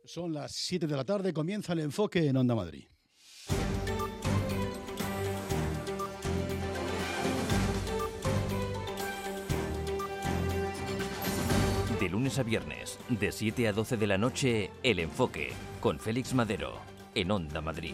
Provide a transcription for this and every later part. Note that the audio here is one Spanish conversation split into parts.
Son las 7 de la tarde, comienza el enfoque en Onda Madrid. De lunes a viernes, de 7 a 12 de la noche, El Enfoque, con Félix Madero, en Onda Madrid.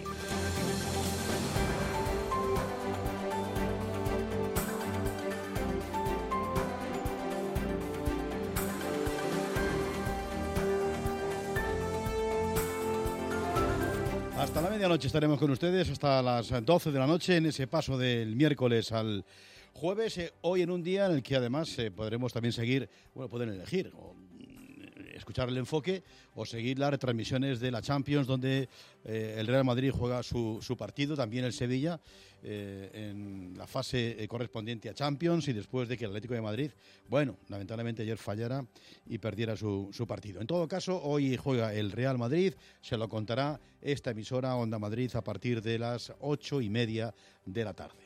Hasta la medianoche estaremos con ustedes, hasta las 12 de la noche, en ese paso del miércoles al jueves, hoy en un día en el que además podremos también seguir, pueden elegir o escuchar el enfoque o seguir las retransmisiones de la Champions, donde el Real Madrid juega su partido, también el Sevilla, en la fase correspondiente a Champions, y después de que el Atlético de Madrid, lamentablemente ayer fallara y perdiera su partido. En todo caso, hoy juega el Real Madrid, se lo contará esta emisora Onda Madrid a partir de las 8:30 de la tarde.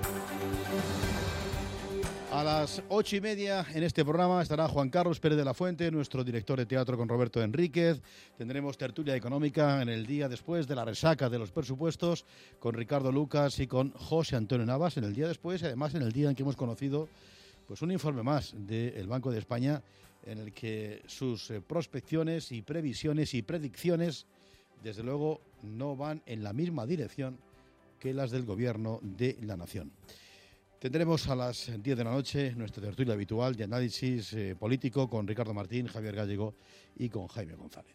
A las 8:30 en este programa estará Juan Carlos Pérez de la Fuente, nuestro director de teatro, con Roberto Enríquez. Tendremos tertulia económica en el día después de la resaca de los presupuestos con Ricardo Lucas y con José Antonio Navas. En el día después, además en el día en que hemos conocido un informe más del Banco de España, en el que sus prospecciones y previsiones y predicciones, desde luego, no van en la misma dirección que las del Gobierno de la Nación. Tendremos a las 10 de la noche nuestra tertulia habitual de análisis político con Ricardo Martín, Javier Gallego y con Jaime González.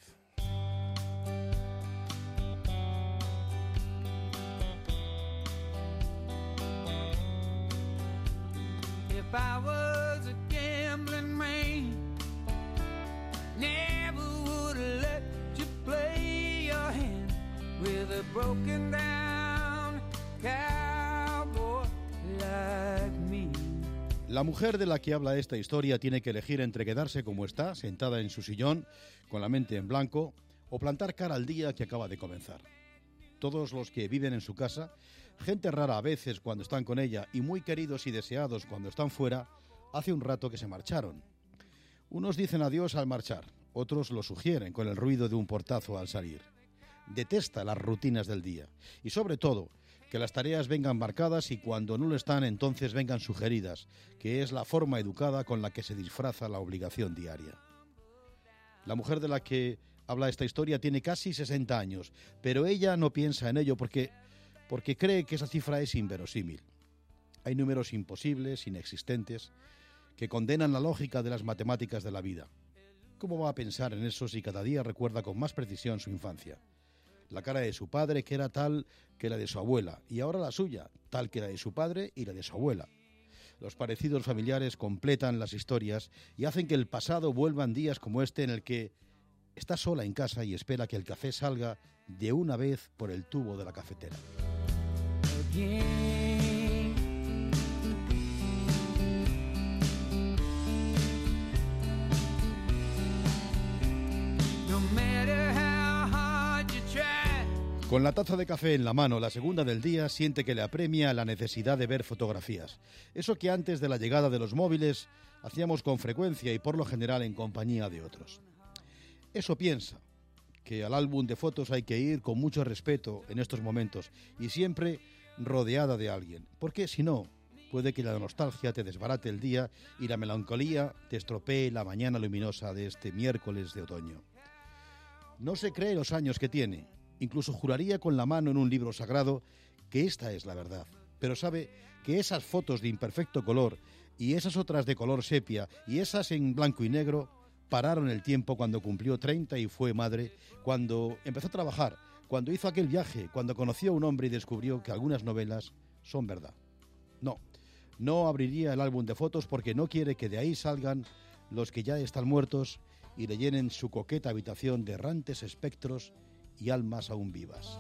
If I was a gambling man, never would have let you play your hand with a broken down cowboy like me. La mujer de la que habla esta historia tiene que elegir entre quedarse como está, sentada en su sillón, con la mente en blanco, o plantar cara al día que acaba de comenzar. Todos los que viven en su casa, gente rara a veces cuando están con ella y muy queridos y deseados cuando están fuera, hace un rato que se marcharon. Unos dicen adiós al marchar, otros lo sugieren con el ruido de un portazo al salir. Detesta las rutinas del día y, sobre todo, que las tareas vengan marcadas y cuando no lo están, entonces vengan sugeridas, que es la forma educada con la que se disfraza la obligación diaria. La mujer de la que habla esta historia tiene casi 60 años, pero ella no piensa en ello porque cree que esa cifra es inverosímil. Hay números imposibles, inexistentes, que condenan la lógica de las matemáticas de la vida. ¿Cómo va a pensar en eso si cada día recuerda con más precisión su infancia? La cara de su padre, que era tal que la de su abuela, y ahora la suya, tal que la de su padre y la de su abuela. Los parecidos familiares completan las historias y hacen que el pasado vuelva en días como este, en el que está sola en casa y espera que el café salga de una vez por el tubo de la cafetera. Con la taza de café en la mano, la segunda del día, siente que le apremia la necesidad de ver fotografías. Eso que antes de la llegada de los móviles hacíamos con frecuencia y por lo general en compañía de otros. Eso piensa, que al álbum de fotos hay que ir con mucho respeto en estos momentos y siempre rodeada de alguien, porque si no, puede que la nostalgia te desbarate el día y la melancolía te estropee la mañana luminosa de este miércoles de otoño. No se cree los años que tiene, incluso juraría con la mano en un libro sagrado que esta es la verdad, pero sabe que esas fotos de imperfecto color y esas otras de color sepia y esas en blanco y negro pararon el tiempo cuando cumplió 30 y fue madre, cuando empezó a trabajar, cuando hizo aquel viaje, cuando conoció a un hombre y descubrió que algunas novelas son verdad. No abriría el álbum de fotos porque no quiere que de ahí salgan los que ya están muertos y le llenen su coqueta habitación de errantes espectros y almas aún vivas.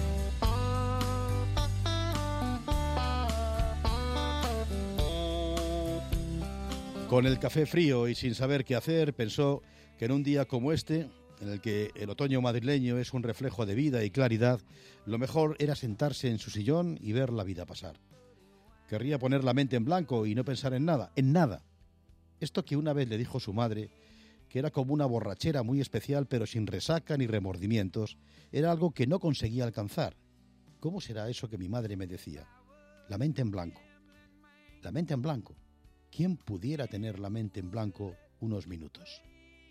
Con el café frío y sin saber qué hacer, pensó que en un día como este, en el que el otoño madrileño es un reflejo de vida y claridad, lo mejor era sentarse en su sillón y ver la vida pasar. Querría poner la mente en blanco y no pensar en nada. Esto que una vez le dijo su madre, que era como una borrachera muy especial, pero sin resaca ni remordimientos. Era algo que no conseguía alcanzar. ¿Cómo será eso que mi madre me decía? La mente en blanco. La mente en blanco. ¿Quién pudiera tener la mente en blanco unos minutos?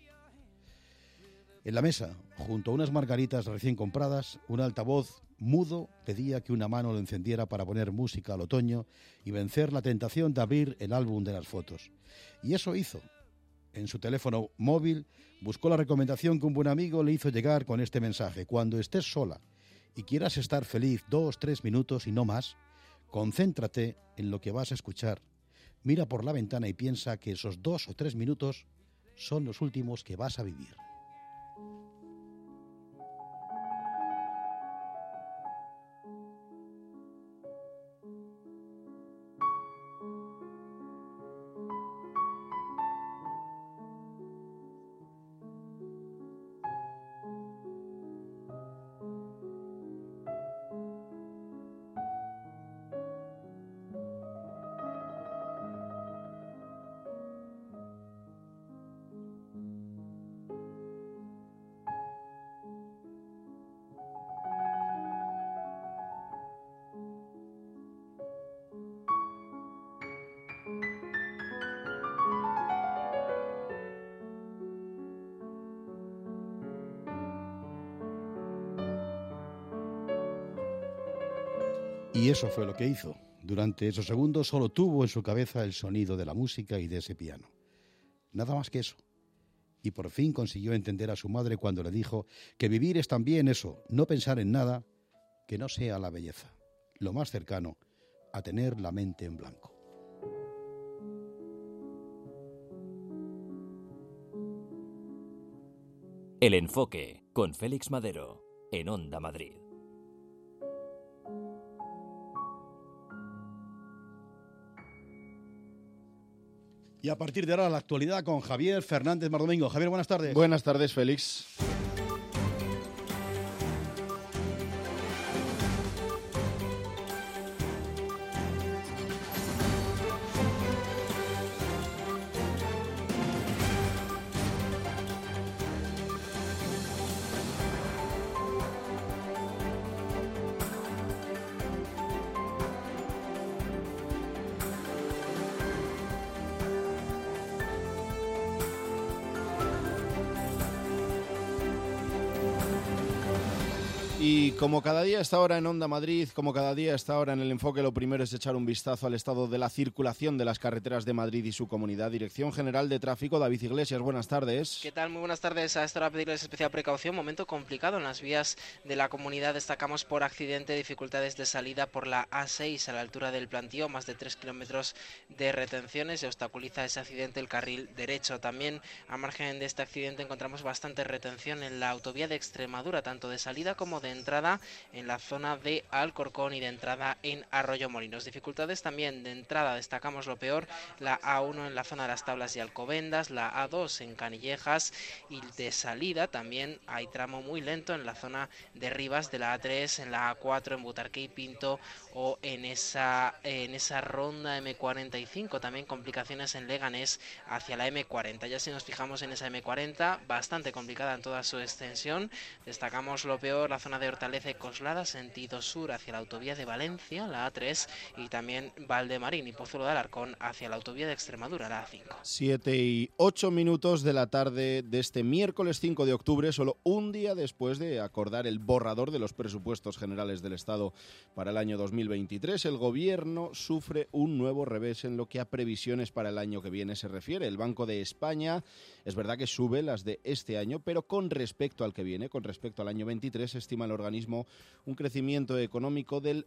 En la mesa, junto a unas margaritas recién compradas, un altavoz mudo pedía que una mano lo encendiera para poner música al otoño y vencer la tentación de abrir el álbum de las fotos. Y eso hizo. En su teléfono móvil buscó la recomendación que un buen amigo le hizo llegar con este mensaje: cuando estés sola y quieras estar feliz 2-3 minutos y no más, concéntrate en lo que vas a escuchar. Mira por la ventana y piensa que esos 2 o 3 minutos son los últimos que vas a vivir. Y eso fue lo que hizo. Durante esos segundos solo tuvo en su cabeza el sonido de la música y de ese piano. Nada más que eso. Y por fin consiguió entender a su madre cuando le dijo que vivir es también eso, no pensar en nada que no sea la belleza, lo más cercano a tener la mente en blanco. El Enfoque, con Félix Madero, en Onda Madrid. Y a partir de ahora la actualidad con Javier Fernández Mardomingo. Javier, buenas tardes. Buenas tardes, Félix. Y como cada día a esta hora en Onda Madrid, como cada día a esta hora en El Enfoque, lo primero es echar un vistazo al estado de la circulación de las carreteras de Madrid y su comunidad. Dirección General de Tráfico, David Iglesias, buenas tardes. ¿Qué tal? Muy buenas tardes. A esta hora pedirles especial precaución. Momento complicado en las vías de la comunidad. Destacamos por accidente, dificultades de salida por la A6 a la altura del Plantío, más de 3 kilómetros de retenciones. Se obstaculiza ese accidente el carril derecho. También, a margen de este accidente, encontramos bastante retención en la autovía de Extremadura, tanto de salida como de entrada en la zona de Alcorcón y de entrada en Arroyomolinos. Dificultades también de entrada, destacamos lo peor, la A1 en la zona de las Tablas y Alcobendas, la A2 en Canillejas, y de salida también hay tramo muy lento en la zona de Rivas de la A3, en la A4 en Butarque y Pinto, o en esa ronda M45, también complicaciones en Leganés hacia la M40. Ya si nos fijamos en esa M40, bastante complicada en toda su extensión. Destacamos lo peor, la zona de Hortaleza y Coslada, sentido sur hacia la autovía de Valencia, la A3, y también Valdemarín y Pozuelo de Alarcón hacia la autovía de Extremadura, la A5. 7:08 de la tarde de este miércoles 5 de octubre, solo un día después de acordar el borrador de los presupuestos generales del Estado para el año 2023, el Gobierno sufre un nuevo revés en lo que a previsiones para el año que viene se refiere. El Banco de España es verdad que sube las de este año, pero con respecto al que viene, con respecto al año 23, estima el organismo un crecimiento económico del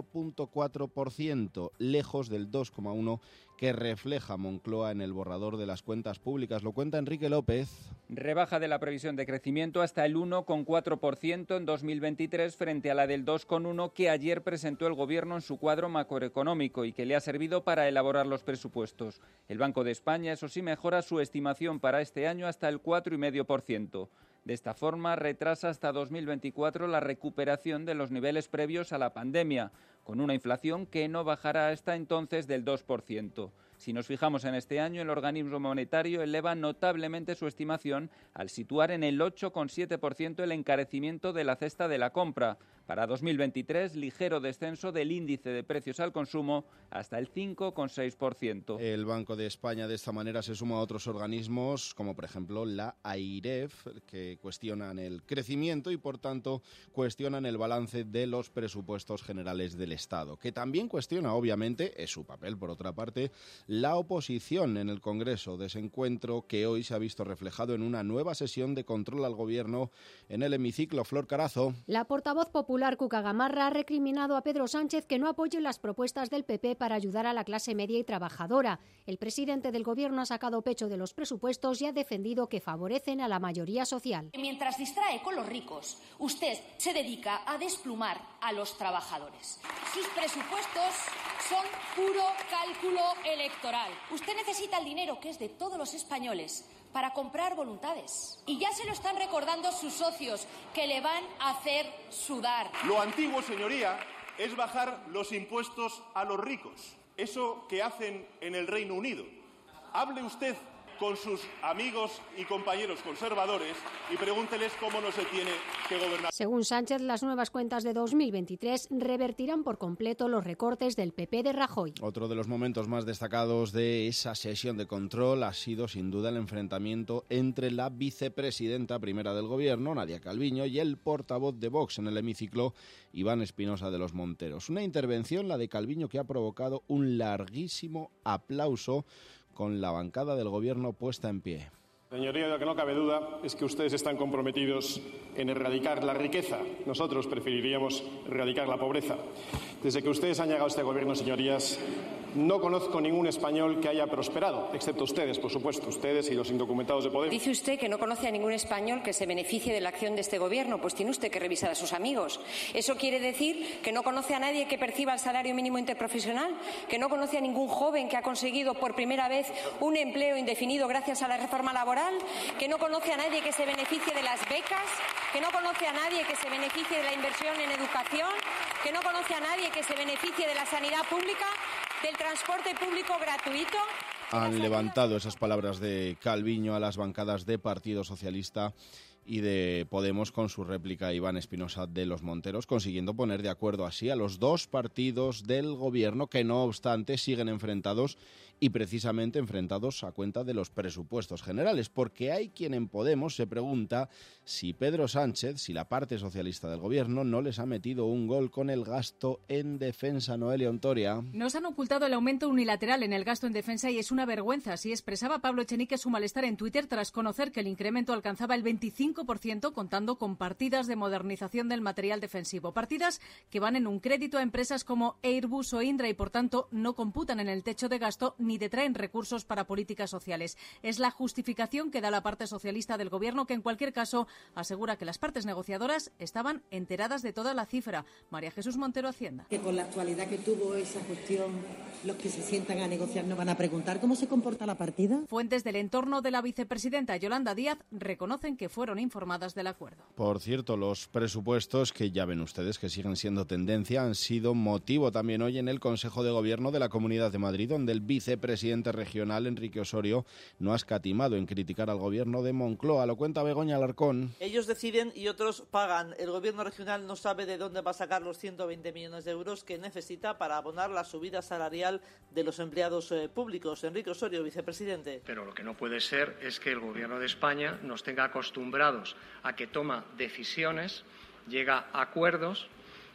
1,4%, lejos del 2,1% que refleja Moncloa en el borrador de las cuentas públicas. Lo cuenta Enrique López. Rebaja de la previsión de crecimiento hasta el 1,4% en 2023 frente a la del 2,1% que ayer presentó el Gobierno en su cuadro macroeconómico y que le ha servido para elaborar los presupuestos. El Banco de España, eso sí, mejora su estimación para este año hasta el 4,5%. De esta forma, retrasa hasta 2024 la recuperación de los niveles previos a la pandemia, con una inflación que no bajará hasta entonces del 2%. Si nos fijamos en este año, el organismo monetario eleva notablemente su estimación al situar en el 8,7% el encarecimiento de la cesta de la compra. Para 2023, ligero descenso del índice de precios al consumo hasta el 5,6%. El Banco de España de esta manera se suma a otros organismos, como por ejemplo la AIREF, que cuestionan el crecimiento y por tanto cuestionan el balance de los presupuestos generales del Estado, que también cuestiona, obviamente, es su papel, por otra parte, la oposición en el Congreso, desencuentro que hoy se ha visto reflejado en una nueva sesión de control al Gobierno en el hemiciclo. Flor Carazo. La portavoz popular Cuca Gamarra ha recriminado a Pedro Sánchez que no apoye las propuestas del PP para ayudar a la clase media y trabajadora. El presidente del Gobierno ha sacado pecho de los presupuestos y ha defendido que favorecen a la mayoría social. Mientras distrae con los ricos, usted se dedica a desplumar a los trabajadores. Sus presupuestos son puro cálculo electoral. Usted necesita el dinero, que es de todos los españoles, para comprar voluntades. Y ya se lo están recordando sus socios, que le van a hacer sudar. Lo antiguo, señoría, es bajar los impuestos a los ricos. Eso que hacen en el Reino Unido. Hable usted con sus amigos y compañeros conservadores y pregúnteles cómo no se tiene que gobernar. Según Sánchez, las nuevas cuentas de 2023 revertirán por completo los recortes del PP de Rajoy. Otro de los momentos más destacados de esa sesión de control ha sido sin duda el enfrentamiento entre la vicepresidenta primera del Gobierno, Nadia Calviño, y el portavoz de Vox en el hemiciclo, Iván Espinosa de los Monteros. Una intervención, la de Calviño, que ha provocado un larguísimo aplauso con la bancada del Gobierno puesta en pie. Señoría, lo que no cabe duda es que ustedes están comprometidos en erradicar la riqueza. Nosotros preferiríamos erradicar la pobreza. Desde que ustedes han llegado a este Gobierno, señorías, no conozco ningún español que haya prosperado, excepto ustedes, por supuesto, ustedes y los indocumentados de Podemos. Dice usted que no conoce a ningún español que se beneficie de la acción de este Gobierno. Pues tiene usted que revisar a sus amigos. ¿Eso quiere decir que no conoce a nadie que perciba el salario mínimo interprofesional? ¿Que no conoce a ningún joven que ha conseguido por primera vez un empleo indefinido gracias a la reforma laboral? ¿Que no conoce a nadie que se beneficie de las becas? ¿Que no conoce a nadie que se beneficie de la inversión en educación? ¿Que no conoce a nadie que se beneficie de la sanidad pública? ¿Del transporte público gratuito? Han levantado esas palabras de Calviño a las bancadas de Partido Socialista y de Podemos con su réplica Iván Espinosa de los Monteros, consiguiendo poner de acuerdo así a los dos partidos del Gobierno que no obstante siguen enfrentados y precisamente enfrentados a cuenta de los presupuestos generales, porque hay quien en Podemos se pregunta si Pedro Sánchez, si la parte socialista del Gobierno no les ha metido un gol con el gasto en defensa. Noelia Ontoria. Nos han ocultado el aumento unilateral en el gasto en defensa y es una vergüenza, así expresaba Pablo Echenique su malestar en Twitter tras conocer que el incremento alcanzaba el 25%, contando con partidas de modernización del material defensivo, partidas que van en un crédito a empresas como Airbus o Indra y por tanto no computan en el techo de gasto ni detraen recursos para políticas sociales. Es la justificación que da la parte socialista del Gobierno, que en cualquier caso asegura que las partes negociadoras estaban enteradas de toda la cifra. María Jesús Montero, Hacienda. Que con la actualidad que tuvo esa cuestión, los que se sientan a negociar no van a preguntar cómo se comporta la partida. Fuentes del entorno de la vicepresidenta Yolanda Díaz reconocen que fueron informadas del acuerdo. Por cierto, los presupuestos, que ya ven ustedes que siguen siendo tendencia, han sido motivo también hoy en el Consejo de Gobierno de la Comunidad de Madrid, donde el vicepresidente regional, Enrique Osorio, no ha escatimado en criticar al Gobierno de Moncloa. Lo cuenta Begoña Alarcón. Ellos deciden y otros pagan. El Gobierno regional no sabe de dónde va a sacar los 120 millones de euros que necesita para abonar la subida salarial de los empleados públicos. Enrique Osorio, vicepresidente. Pero lo que no puede ser es que el Gobierno de España nos tenga acostumbrados a que toma decisiones, llega a acuerdos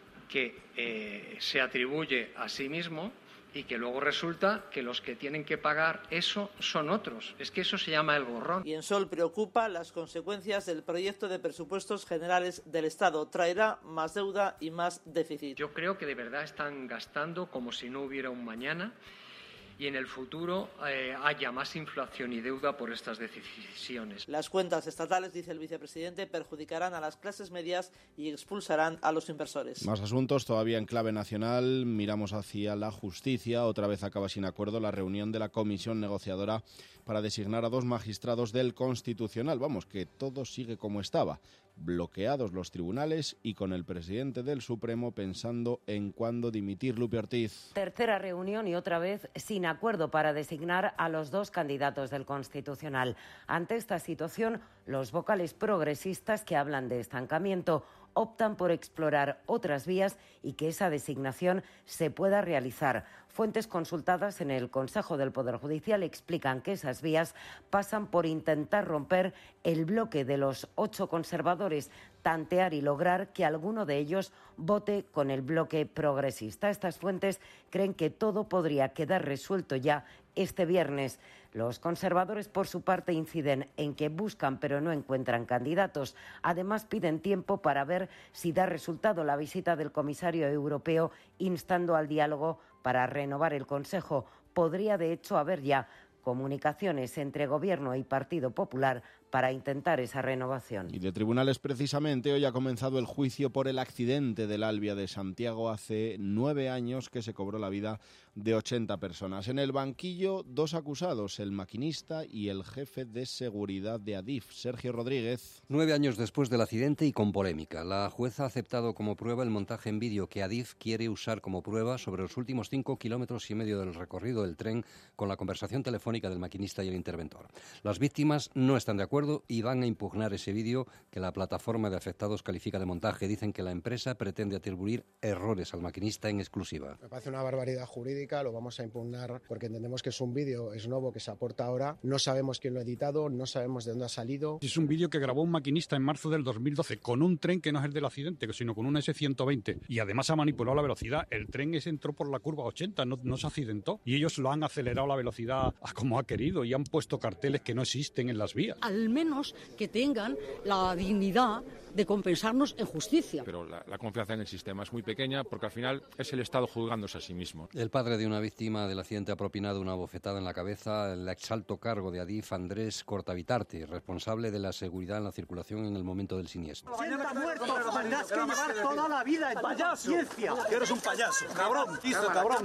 que se atribuye a sí mismo y que luego resulta que los que tienen que pagar eso son otros. Es que eso se llama el gorrón. Y en Sol preocupa las consecuencias del proyecto de presupuestos generales del Estado. Traerá más deuda y más déficit. Yo creo que de verdad están gastando como si no hubiera un mañana y en el futuro haya más inflación y deuda por estas decisiones. Las cuentas estatales, dice el vicepresidente, perjudicarán a las clases medias y expulsarán a los inversores. Más asuntos todavía en clave nacional. Miramos hacia la justicia. Otra vez acaba sin acuerdo la reunión de la comisión negociadora para designar a 2 magistrados del Constitucional. Vamos, que todo sigue como estaba. bloqueados los tribunales y con el presidente del Supremo pensando en cuándo dimitir. Lupe Ortiz. Tercera reunión y otra vez sin acuerdo para designar a los dos candidatos del Constitucional. Ante esta situación, los vocales progresistas que hablan de estancamiento optan por explorar otras vías y que esa designación se pueda realizar. Fuentes consultadas en el Consejo del Poder Judicial explican que esas vías pasan por intentar romper el bloque de los 8 conservadores, tantear y lograr que alguno de ellos vote con el bloque progresista. Estas fuentes creen que todo podría quedar resuelto ya este viernes. Los conservadores, por su parte, inciden en que buscan pero no encuentran candidatos. Además, piden tiempo para ver si da resultado la visita del comisario europeo instando al diálogo para renovar el Consejo. Podría, de hecho, haber ya comunicaciones entre Gobierno y Partido Popular para intentar esa renovación. Y de tribunales, precisamente, hoy ha comenzado el juicio por el accidente del Albia de Santiago hace 9 años que se cobró la vida de 80 personas. En el banquillo, 2 acusados, el maquinista y el jefe de seguridad de Adif, Sergio Rodríguez. 9 años después del accidente y con polémica, la jueza ha aceptado como prueba el montaje en vídeo que Adif quiere usar como prueba sobre los últimos 5,5 kilómetros del recorrido del tren con la conversación telefónica del maquinista y el interventor. Las víctimas no están de acuerdo y van a impugnar ese vídeo que la plataforma de afectados califica de montaje. Dicen que la empresa pretende atribuir errores al maquinista en exclusiva. Me parece una barbaridad jurídica, lo vamos a impugnar porque entendemos que es un vídeo, es nuevo, que se aporta ahora. No sabemos quién lo ha editado, no sabemos de dónde ha salido. Es un vídeo que grabó un maquinista en marzo del 2012 con un tren que no es el del accidente, sino con un S120. Y además ha manipulado la velocidad. El tren entró por la curva 80, no se accidentó. Y ellos lo han acelerado la velocidad a como ha querido y han puesto carteles que no existen en las vías. Al menos que tengan la dignidad de compensarnos en justicia. Pero la confianza en el sistema es muy pequeña porque al final es el Estado juzgándose a sí mismo. El padre de una víctima del accidente ha propinado una bofetada en la cabeza al exalto cargo de Adif, Andrés Cortavitarte, responsable de la seguridad en la circulación en el momento del siniestro. Está muerto, tendrás que llevar toda la vida en paciencia. Que eres un payaso, cabrón, cabrón.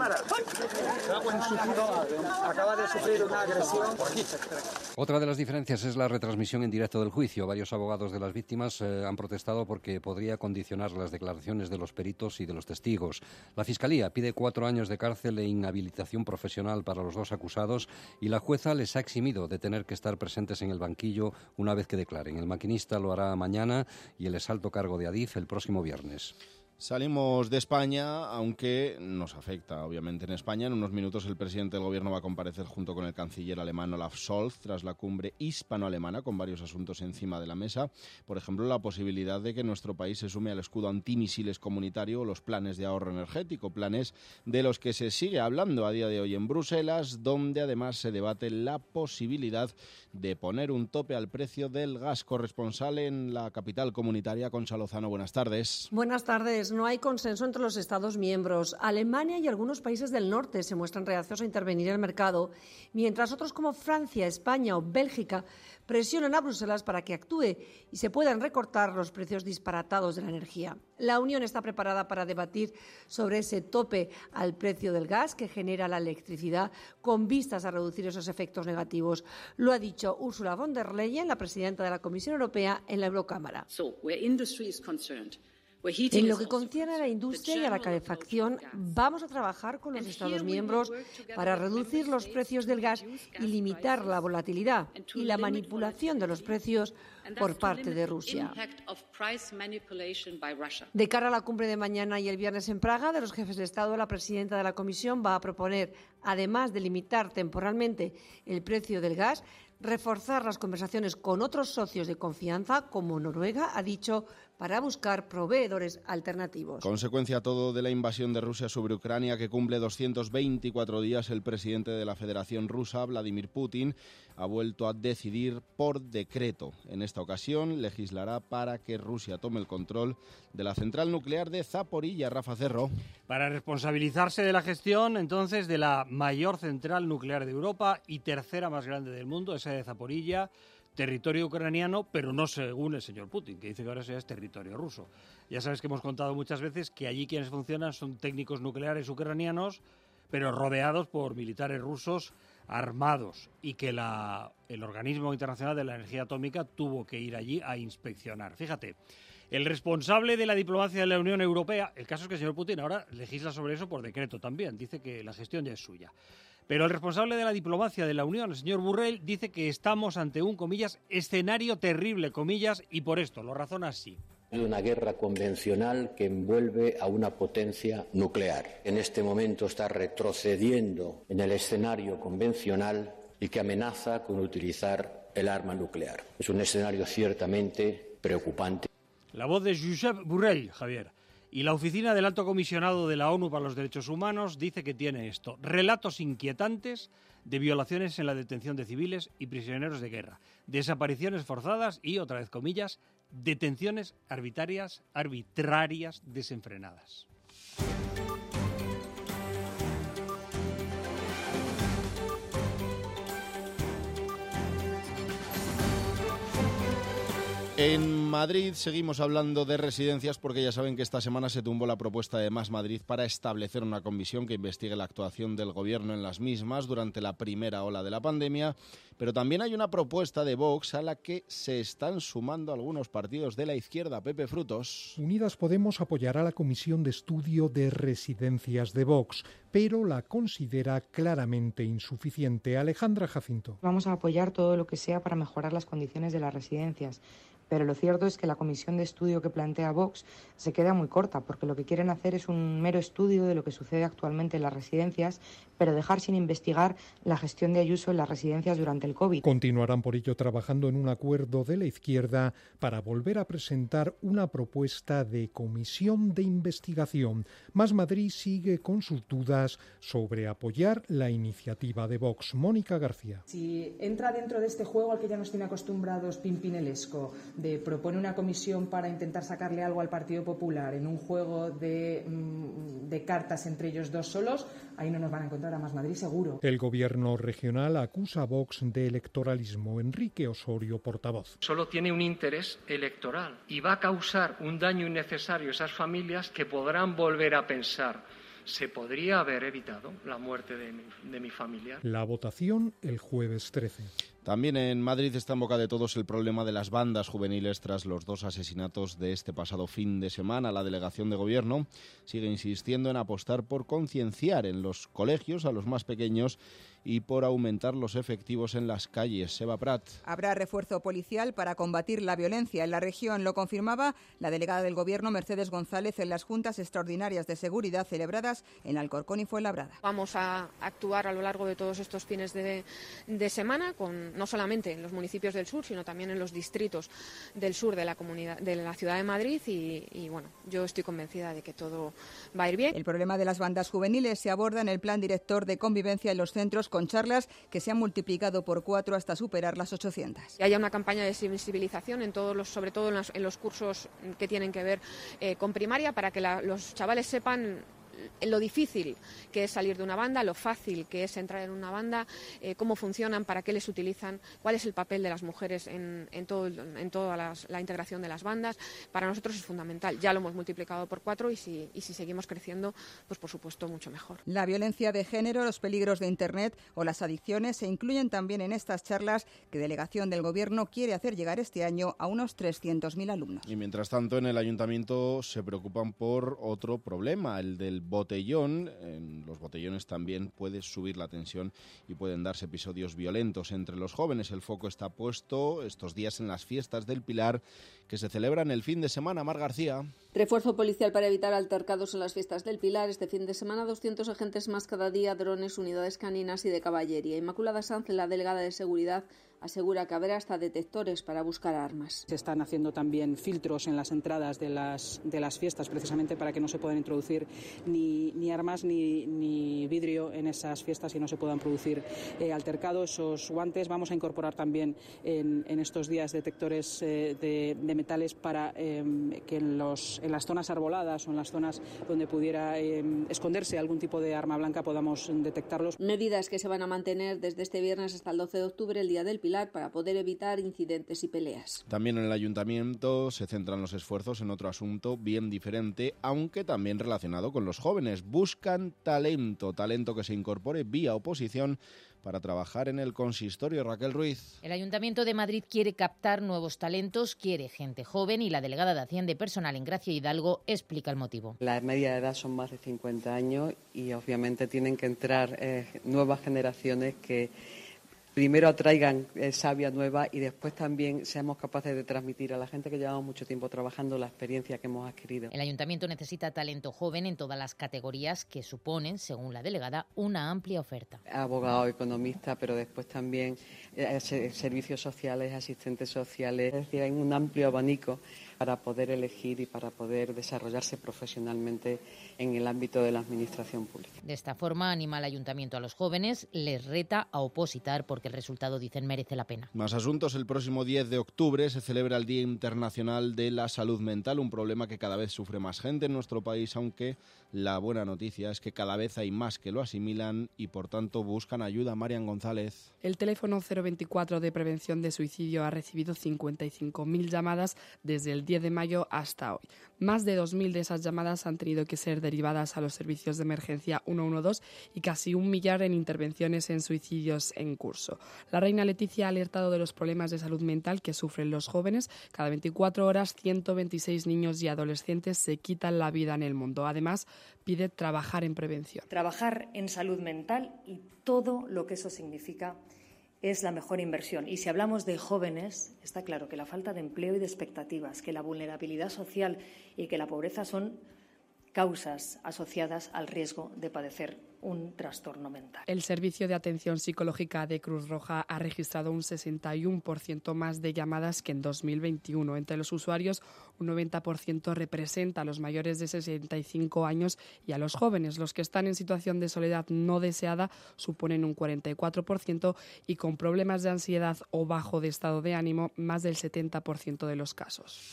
Acaba de sufrir una agresión. Otra de las diferencias es la retransmisión en directo del juicio. Varios abogados de las víctimas han protestado porque podría condicionar las declaraciones de los peritos y de los testigos. La Fiscalía pide 4 años de cárcel e inhabilitación profesional para los 2 acusados y la jueza les ha eximido de tener que estar presentes en el banquillo una vez que declaren. El maquinista lo hará mañana y el exalto cargo de Adif el próximo viernes. Salimos de España, aunque nos afecta, obviamente, en España. En unos minutos el presidente del Gobierno va a comparecer junto con el canciller alemán Olaf Scholz tras la cumbre hispano-alemana, con varios asuntos encima de la mesa. Por ejemplo, la posibilidad de que nuestro país se sume al escudo antimisiles comunitario o los planes de ahorro energético, planes de los que se sigue hablando a día de hoy en Bruselas, donde además se debate la posibilidad de poner un tope al precio del gas. Corresponsal en la capital comunitaria, Concha Lozano, buenas tardes. Buenas tardes. No hay consenso entre los Estados miembros. Alemania y algunos países del norte se muestran reacios a intervenir en el mercado, mientras otros como Francia, España o Bélgica presionan a Bruselas para que actúe y se puedan recortar los precios disparatados de la energía. La Unión está preparada para debatir sobre ese tope al precio del gas que genera la electricidad con vistas a reducir esos efectos negativos. Lo ha dicho Ursula von der Leyen, la presidenta de la Comisión Europea, en la Eurocámara. En lo que concierne a la industria y a la calefacción, vamos a trabajar con los Estados miembros para reducir los precios del gas y limitar la volatilidad y la manipulación de los precios por parte de Rusia. De cara a la cumbre de mañana y el viernes en Praga de los jefes de Estado, la presidenta de la Comisión va a proponer, además de limitar temporalmente el precio del gas, reforzar las conversaciones con otros socios de confianza, como Noruega, ha dicho, para buscar proveedores alternativos. Consecuencia todo de la invasión de Rusia sobre Ucrania, que cumple 224 días, el presidente de la Federación Rusa, Vladimir Putin, ha vuelto a decidir por decreto. En esta ocasión legislará para que Rusia tome el control de la central nuclear de Zaporilla. Rafa Cerro. Para responsabilizarse de la gestión, entonces, de la mayor central nuclear de Europa y tercera más grande del mundo, esa de Zaporilla, territorio ucraniano, pero no según el señor Putin, que dice que ahora eso ya es territorio ruso. Ya sabes que hemos contado muchas veces que allí quienes funcionan son técnicos nucleares ucranianos, pero rodeados por militares rusos armados y que el Organismo Internacional de la Energía Atómica tuvo que ir allí a inspeccionar. Fíjate, el responsable de la diplomacia de la Unión Europea, el caso es que el señor Putin ahora legisla sobre eso por decreto también, dice que la gestión ya es suya. Pero el responsable de la diplomacia de la Unión, el señor Borrell, dice que estamos ante un, comillas, escenario terrible, comillas, y por esto lo razona así. Una guerra convencional que envuelve a una potencia nuclear. En este momento está retrocediendo en el escenario convencional y que amenaza con utilizar el arma nuclear. Es un escenario ciertamente preocupante. La voz de Josep Borrell, Javier. Y la Oficina del Alto Comisionado de la ONU para los Derechos Humanos dice que tiene esto: relatos inquietantes de violaciones en la detención de civiles y prisioneros de guerra, desapariciones forzadas y, otra vez comillas, detenciones arbitrarias desenfrenadas. En Madrid seguimos hablando de residencias porque ya saben que esta semana se tumbó la propuesta de Más Madrid para establecer una comisión que investigue la actuación del gobierno en las mismas durante la primera ola de la pandemia, pero también hay una propuesta de Vox a la que se están sumando algunos partidos de la izquierda. Pepe Frutos. Unidas Podemos apoyará la comisión de estudio de residencias de Vox, pero la considera claramente insuficiente. Alejandra Jacinto. Vamos a apoyar todo lo que sea para mejorar las condiciones de las residencias. Pero lo cierto es que la comisión de estudio que plantea Vox se queda muy corta, porque lo que quieren hacer es un mero estudio de lo que sucede actualmente en las residencias, pero dejar sin investigar la gestión de Ayuso en las residencias durante el COVID. Continuarán por ello trabajando en un acuerdo de la izquierda para volver a presentar una propuesta de comisión de investigación. Más Madrid sigue con sus dudas sobre apoyar la iniciativa de Vox. Mónica García. Si entra dentro de este juego al que ya nos tiene acostumbrados Pimpinelesco, de propone una comisión para intentar sacarle algo al Partido Popular en un juego de cartas entre ellos dos solos, ahí no nos van a encontrar a Más Madrid seguro. El gobierno regional acusa a Vox de electoralismo. Enrique Osorio, portavoz. Solo tiene un interés electoral y va a causar un daño innecesario a esas familias que podrán volver a pensar: ¿se podría haber evitado la muerte de mi familiar? La votación el jueves 13. También en Madrid está en boca de todos el problema de las bandas juveniles tras los 2 asesinatos de este pasado fin de semana. La delegación de gobierno sigue insistiendo en apostar por concienciar en los colegios a los más pequeños y por aumentar los efectivos en las calles. Seba Prat. Habrá refuerzo policial para combatir la violencia en la región. Lo confirmaba la delegada del Gobierno, Mercedes González, en las juntas extraordinarias de seguridad celebradas en Alcorcón y Fuenlabrada. Vamos a actuar a lo largo de todos estos fines de semana, no solamente en los municipios del sur, sino también en los distritos del sur de la comunidad, de la ciudad de Madrid y bueno, yo estoy convencida de que todo va a ir bien. El problema de las bandas juveniles se aborda en el Plan Director de Convivencia en los centros, con charlas que se han multiplicado por 4 hasta superar las 800. Que haya una campaña de sensibilización sobre todo en los cursos que tienen que ver con primaria, para que los chavales sepan lo difícil que es salir de una banda, lo fácil que es entrar en una banda, cómo funcionan, para qué les utilizan, cuál es el papel de las mujeres en toda la integración de las bandas. Para nosotros es fundamental. Ya lo hemos multiplicado por 4 y si seguimos creciendo, pues por supuesto mucho mejor. La violencia de género, los peligros de Internet o las adicciones se incluyen también en estas charlas que Delegación del Gobierno quiere hacer llegar este año a unos 300.000 alumnos. Y mientras tanto, en el Ayuntamiento se preocupan por otro problema, el del botellón. En los botellones también puede subir la tensión y pueden darse episodios violentos entre los jóvenes. El foco está puesto estos días en las fiestas del Pilar, que se celebran el fin de semana. Mar García. Refuerzo policial para evitar altercados en las fiestas del Pilar. Este fin de semana 200 agentes más cada día, drones, unidades caninas y de caballería. Inmaculada Sanz, la delegada de seguridad, asegura que habrá hasta detectores para buscar armas. Se están haciendo también filtros en las entradas de las fiestas, precisamente para que no se puedan introducir ni armas ni vidrio en esas fiestas y no se puedan producir altercados. Esos guantes vamos a incorporar también en estos días detectores de metales para que en las zonas arboladas o en las zonas donde pudiera esconderse algún tipo de arma blanca podamos detectarlos. Medidas que se van a mantener desde este viernes hasta el 12 de octubre, el Día del Pilar, para poder evitar incidentes y peleas. También en el Ayuntamiento se centran los esfuerzos en otro asunto bien diferente, aunque también relacionado con los jóvenes. Buscan talento que se incorpore vía oposición para trabajar en el consistorio. Raquel Ruiz. El Ayuntamiento de Madrid quiere captar nuevos talentos, quiere gente joven y la delegada de Hacienda y Personal en Gracia Hidalgo explica el motivo. La media de edad son más de 50 años y obviamente tienen que entrar nuevas generaciones que primero atraigan savia nueva y después también seamos capaces de transmitir a la gente que llevamos mucho tiempo trabajando la experiencia que hemos adquirido. El Ayuntamiento necesita talento joven en todas las categorías que suponen, según la delegada, una amplia oferta. Abogado, economista, pero después también servicios sociales, asistentes sociales, es decir, hay un amplio abanico para poder elegir y para poder desarrollarse profesionalmente en el ámbito de la administración pública. De esta forma anima al Ayuntamiento a los jóvenes, les reta a opositar porque el resultado, dicen, merece la pena. Más asuntos. El próximo 10 de octubre se celebra el Día Internacional de la Salud Mental, un problema que cada vez sufre más gente en nuestro país, aunque la buena noticia es que cada vez hay más que lo asimilan y por tanto buscan ayuda. Marian González. El teléfono 024 de prevención de suicidio ha recibido 55.000 llamadas desde el 10 de mayo hasta hoy. Más de 2.000 de esas llamadas han tenido que ser derivadas a los servicios de emergencia 112 y casi 1 millar en intervenciones en suicidios en curso. La reina Leticia ha alertado de los problemas de salud mental que sufren los jóvenes. Cada 24 horas, 126 niños y adolescentes se quitan la vida en el mundo. Además, pide trabajar en prevención. Trabajar en salud mental y todo lo que eso significa es la mejor inversión. Y si hablamos de jóvenes, está claro que la falta de empleo y de expectativas, que la vulnerabilidad social y que la pobreza son causas asociadas al riesgo de padecer un trastorno mental. El Servicio de Atención Psicológica de Cruz Roja ha registrado un 61% más de llamadas que en 2021. Entre los usuarios, un 90% representa a los mayores de 65 años y a los jóvenes. Los que están en situación de soledad no deseada suponen un 44% y con problemas de ansiedad o bajo de estado de ánimo, más del 70% de los casos.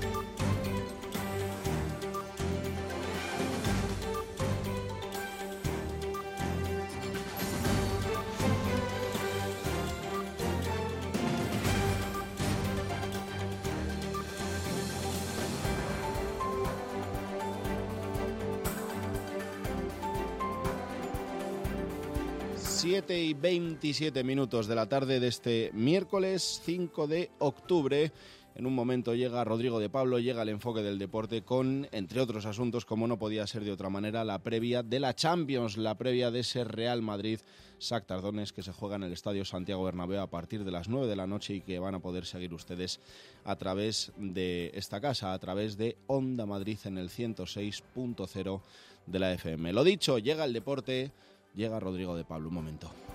Siete y 27 minutos de la tarde de este miércoles 5 de octubre. En un momento llega Rodrigo de Pablo, llega el enfoque del deporte con, entre otros asuntos, como no podía ser de otra manera, la previa de la Champions, la previa de ese Real Madrid-Shakhtar Donetsk que se juega en el Estadio Santiago Bernabéu a partir de las 9 de la noche y que van a poder seguir ustedes a través de esta casa, a través de Onda Madrid en el 106.0 de la FM. Lo dicho, llega el deporte. Llega Rodrigo de Pablo, un momento.